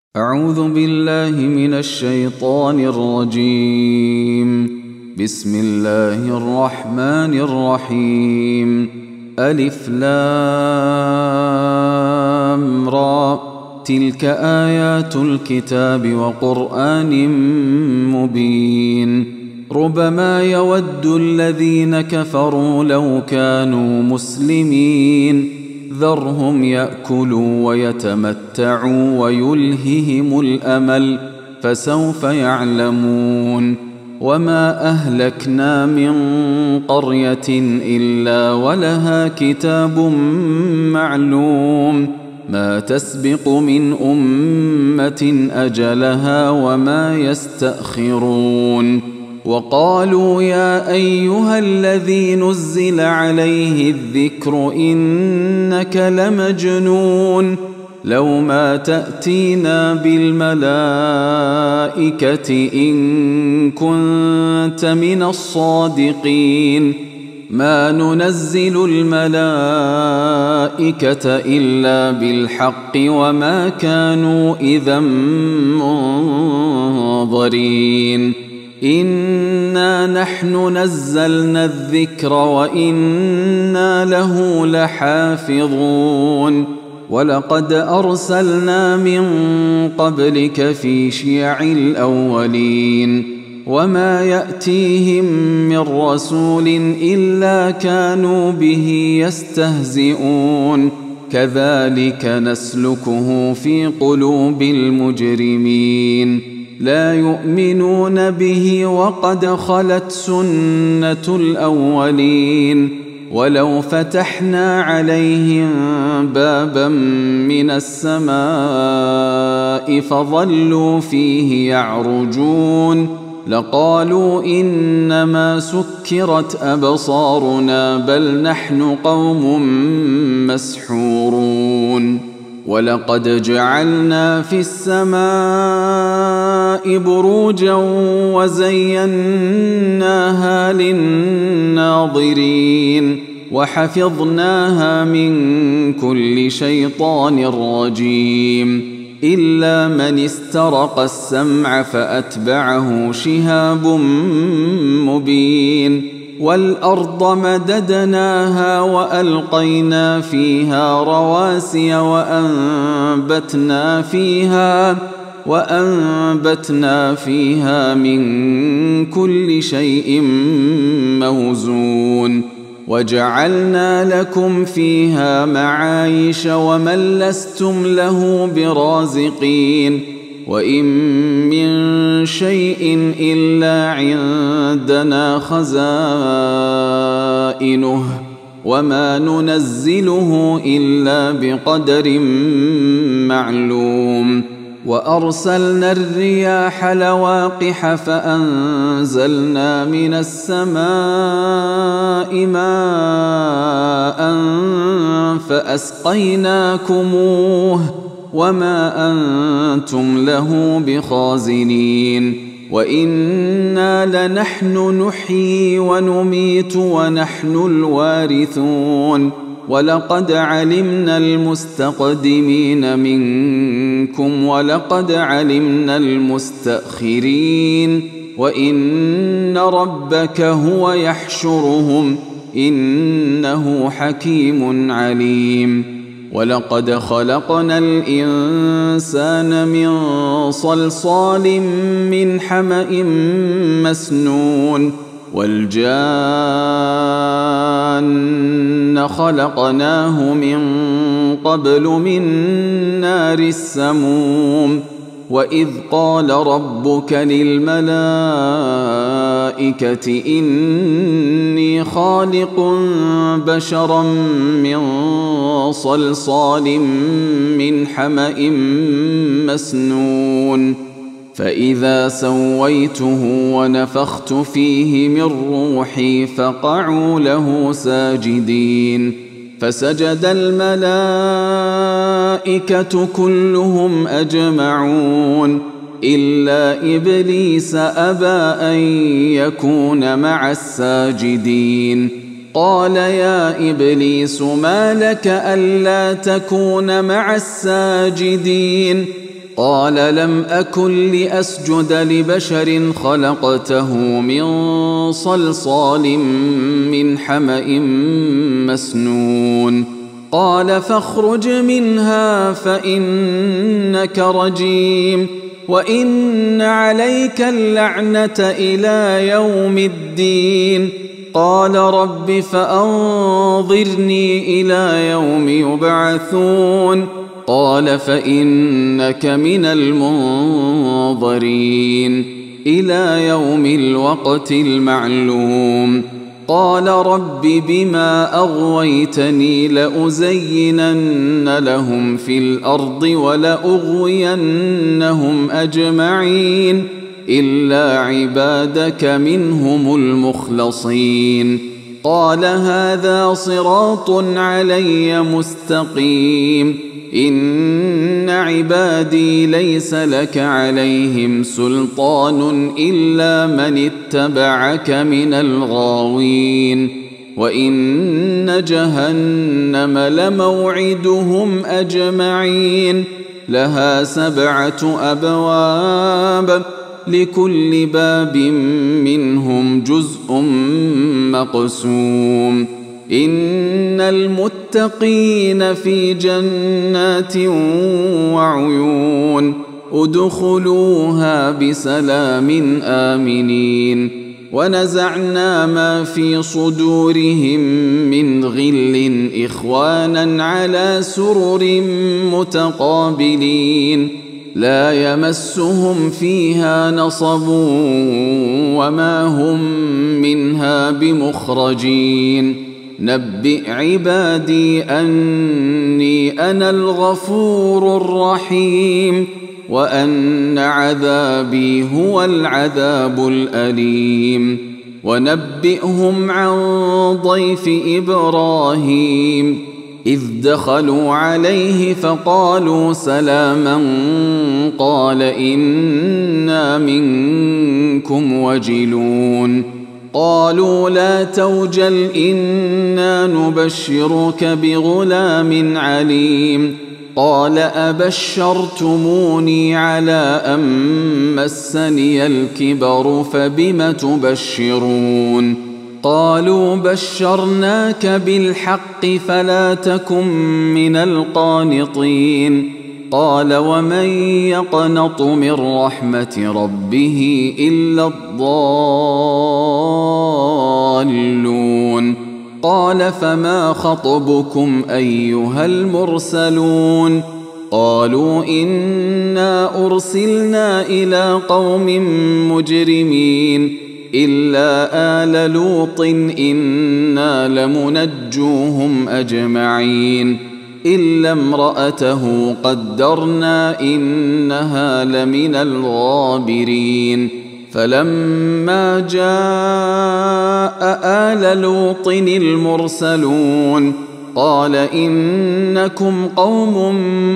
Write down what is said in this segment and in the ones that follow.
أعوذ بالله من الشيطان الرجيم. بسم الله الرحمن الرحيم. ألف لام را، تلك آيات الكتاب وقرآن مبين. ربما يود الذين كفروا لو كانوا مسلمين، ذرهم يأكلوا ويتمتعوا ويلههم الأمل، فسوف يعلمون. وما أهلكنا من قرية إلا ولها كتاب معلوم، ما تسبق من أمة أجلها وما يستأخرون. وقالوا يا أيها الذي نزل عليه الذكر إنك لمجنون، لو ما تأتينا بالملائكة إن كنت من الصادقين. ما ننزل الملائكة إلا بالحق وما كانوا إذا منظرين. إنا نحن نزلنا الذكر وإنا له لحافظون. ولقد أرسلنا من قبلك في شيع الأولين، وما يأتيهم من رسول إلا كانوا به يستهزئون. كذلك نسلكه في قلوب المجرمين، لا يؤمنون به وقد خلت سنة الأولين. ولو فتحنا عليهم بابا من السماء فظلوا فيه يعرجون لقالوا إنما سكرت أبصارنا بل نحن قوم مسحورون. ولقد جعلنا في السماء بروجا وزيناها للناظرين، وحفظناها من كل شيطان رجيم، إلا من استرق السمع فأتبعه شهاب مبين. والأرض مددناها وألقينا فيها رواسي وأنبتنا فيها من كل شيء موزون. وجعلنا لكم فيها معايش ومن لستم له برازقين. وإن من شيء إلا عندنا خزائنه وما ننزله إلا بقدر معلوم. وأرسلنا الرياح لواقح فأنزلنا من السماء ماء فأسقيناكموه وما أنتم له بخازنين. وإنا لنحن نحيي ونميت ونحن الوارثون. ولقد علمنا المستقدمين منكم ولقد علمنا المستأخرين، وإن ربك هو يحشرهم إنه حكيم عليم. ولقد خلقنا الإنسان من صلصال من حمأ مسنون، والجان خلقناه من قبل من نار السموم. وإذ قال ربك للملائكة إني خالق بشرا من صلصال من حمأ مسنون، فإذا سويته ونفخت فيه من روحي فقعوا له ساجدين. فسجد الملائكة كلهم أجمعون إلا إبليس أبى أن يكون مع الساجدين. قال يا إبليس ما لك ألا تكون مع الساجدين؟ قال لم أكن لأسجد لبشر خلقته من صلصال من حمأ مسنون قال فاخرج منها فإنك رجيم وإن عليك اللعنة إلى يوم الدين قال رب فأنظرني إلى يوم يبعثون قال فإنك من المنظرين إلى يوم الوقت المعلوم قال رب بما أغويتني لأزينن لهم في الأرض ولأغوينهم أجمعين إلا عبادك منهم المخلصين قال هذا صراط علي مستقيم إن عبادي ليس لك عليهم سلطان إلا من اتبعك من الغاوين وإن جهنم لموعدهم أجمعين لها 7 أبواب لكل باب منهم جزء مقسوم إن المتقين في جنات وعيون ادخلوها بسلام آمنين ونزعنا ما في صدورهم من غل إخوانا على سرر متقابلين لا يمسهم فيها نصب وما هم منها بمخرجين نبئ عبادي أني أنا الغفور الرحيم وأن عذابي هو العذاب الأليم ونبئهم عن ضيف إبراهيم إذ دخلوا عليه فقالوا سلاما قال إنا منكم وجلون قالوا لا توجل إنا نبشرك بغلام عليم قال أبشرتموني على أن مسني الكبر فبم تبشرون قالوا بشرناك بالحق فلا تكن من القانطين قال ومن يقنط من رحمة ربه إلا الضالون قال فما خطبكم أيها المرسلون قالوا إنا أرسلنا إلى قوم مجرمين إلا آل لوط إنا لمنجوهم أجمعين إلا امرأته قدرنا إنها لمن الغابرين فلما جاء آل لوط المرسلون قال إنكم قوم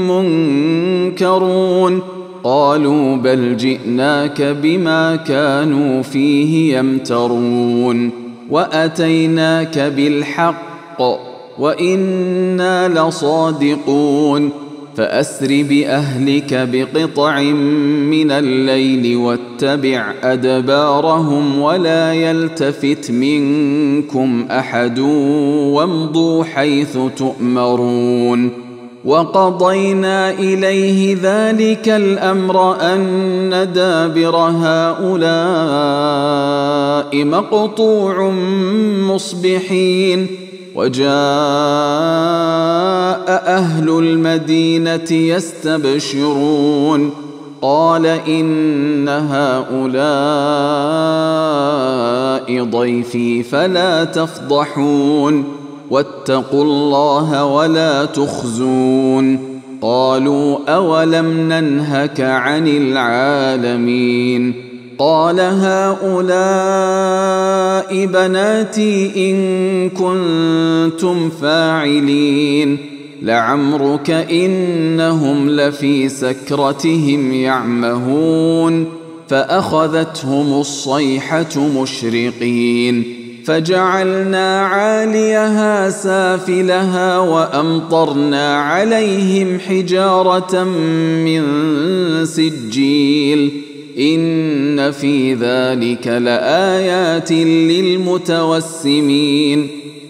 منكرون قالوا بل جئناك بما كانوا فيه يمترون وأتيناك بالحق وإنا لصادقون فأسر بأهلك بقطع من الليل واتبع أدبارهم ولا يلتفت منكم أحد وامضوا حيث تؤمرون وقضينا إليه ذلك الأمر أن دابر هؤلاء مقطوع مصبحين وجاء أهل المدينة يستبشرون قال إن هؤلاء ضيفي فلا تفضحون واتقوا الله ولا تخزون قالوا أولم ننهك عن العالمين قال هؤلاء بناتي إن كنتم فاعلين لعمرك إنهم لفي سكرتهم يعمهون فأخذتهم الصيحة مشرقين فجعلنا عاليها سافلها وأمطرنا عليهم حجارة من سجيل إن في ذلك لآيات للمتوسمين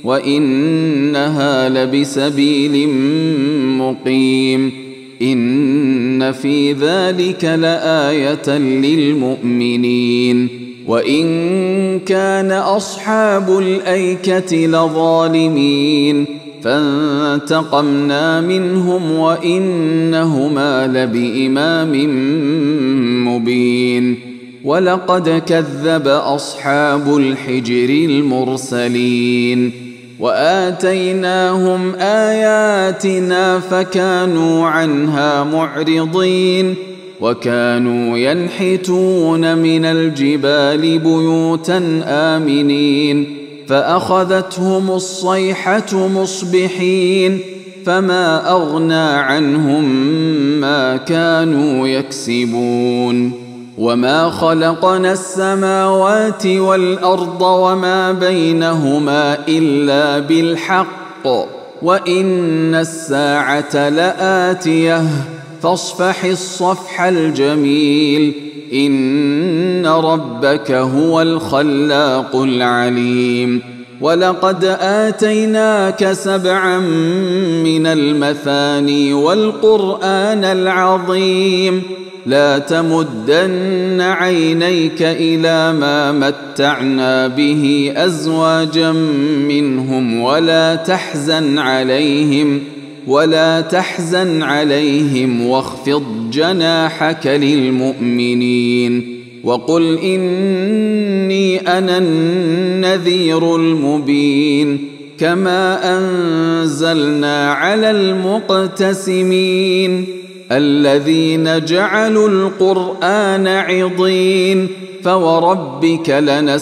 وإنها لبسبيل مقيم إن في ذلك لآية للمؤمنين وإن كان أصحاب الأيكة لظالمين فانتقمنا منهم وإنهما لبإمام مبين ولقد كذب أصحاب الحجر المرسلين وآتيناهم آياتنا فكانوا عنها معرضين وكانوا ينحتون من الجبال بيوتا آمنين فأخذتهم الصيحة مصبحين فما أغنى عنهم ما كانوا يكسبون وما خلقنا السماوات والأرض وما بينهما إلا بالحق وإن الساعة لآتية فاصفح الصفح الجميل إن ربك هو الخلاق العليم ولقد آتيناك 7 من المثاني والقرآن العظيم لا تمدن عينيك إلى ما متعنا به أزواجا منهم ولا تحزن عليهم واخفض جناحك للمؤمنين وقل إني أنا النذير المبين كما أنزلنا على المقتسمين الذين جعلوا القرآن عضين فوربك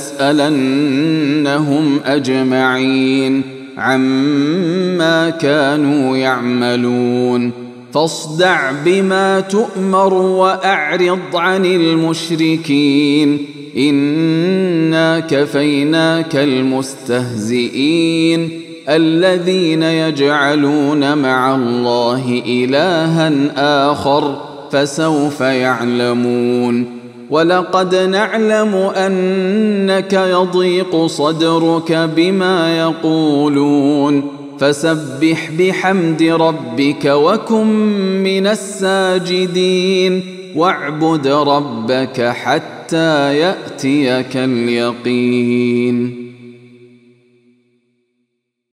لنسألنهم أجمعين عما كانوا يعملون فاصدع بما تؤمر وأعرض عن المشركين إنا كفيناك المستهزئين الذين يجعلون مع الله إلها آخر فسوف يعلمون ولقد نعلم أنك يضيق صدرك بما يقولون فسبح بحمد ربك وكن من الساجدين واعبد ربك حتى يأتيك اليقين.